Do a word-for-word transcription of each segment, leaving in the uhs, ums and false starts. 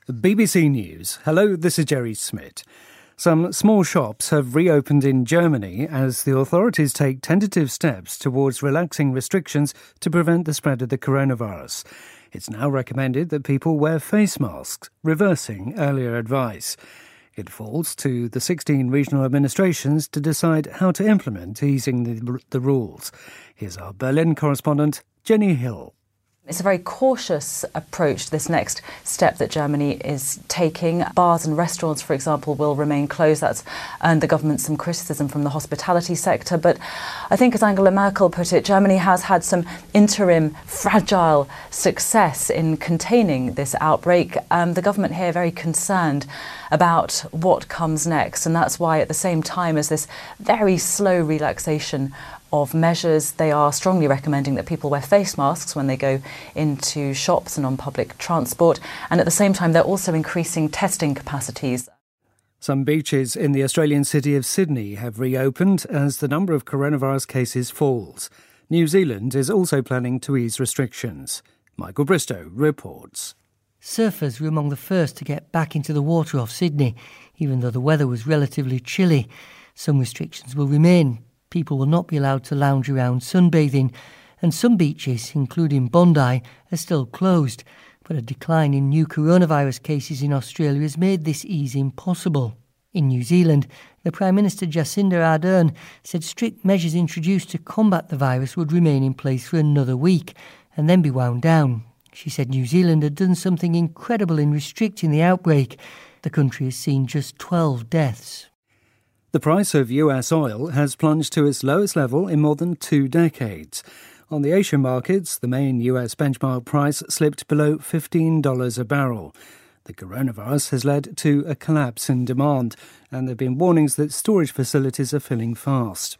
B B C News. Hello, this is Jerry Smith. Some small shops have reopened in Germany as the authorities take tentative steps towards relaxing restrictions to prevent the spread of the coronavirus. It's now recommended that people wear face masks, reversing earlier advice. It falls to the sixteen regional administrations to decide how to implement easing the, the rules. Here's our Berlin correspondent, Jenny Hill. It's a very cautious approach, this next step that Germany is taking. Bars and restaurants, for example, will remain closed. That's earned the government some criticism from the hospitality sector. But I think, as Angela Merkel put it, Germany has had some interim, fragile success in containing this outbreak. Um, the government here very concerned about what comes next. And that's why, at the same time as this very slow relaxation of measures, they are strongly recommending that people wear face masks when they go into shops and on public transport. And at the same time, they're also increasing testing capacities. Some beaches in the Australian city of Sydney have reopened as the number of coronavirus cases falls. New Zealand is also planning to ease restrictions. Michael Bristow reports. Surfers were among the first to get back into the water off Sydney, even though the weather was relatively chilly. Some restrictions will remain. People will not be allowed to lounge around sunbathing, and some beaches, including Bondi, are still closed. But a decline in new coronavirus cases in Australia has made this easing possible. In New Zealand, the Prime Minister Jacinda Ardern said strict measures introduced to combat the virus would remain in place for another week and then be wound down. She said New Zealand had done something incredible in restricting the outbreak. The country has seen just twelve deaths. The price of U S oil has plunged to its lowest level in more than two decades. On the Asian markets, the main U S benchmark price slipped below fifteen dollars a barrel. The coronavirus has led to a collapse in demand, and there have been warnings that storage facilities are filling fast.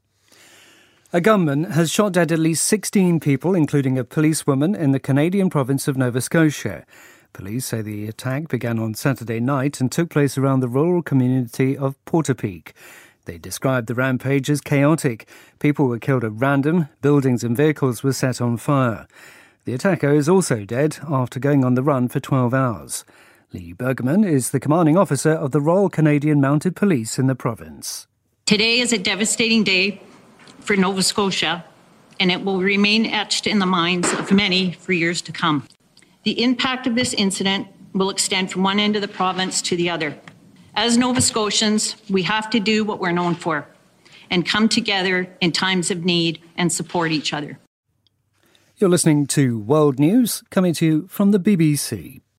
A gunman has shot dead at least sixteen people, including a policewoman in the Canadian province of Nova Scotia. Police say the attack began on Saturday night and took place around the rural community of Portapique. They described the rampage as chaotic. People were killed at random, buildings and vehicles were set on fire. The attacker is also dead after going on the run for twelve hours. Lee Bergman is the commanding officer of the Royal Canadian Mounted Police in the province. Today is a devastating day for Nova Scotia, and it will remain etched in the minds of many for years to come. The impact of this incident will extend from one end of the province to the other. As Nova Scotians, we have to do what we're known for and come together in times of need and support each other. You're listening to World News, coming to you from the B B C.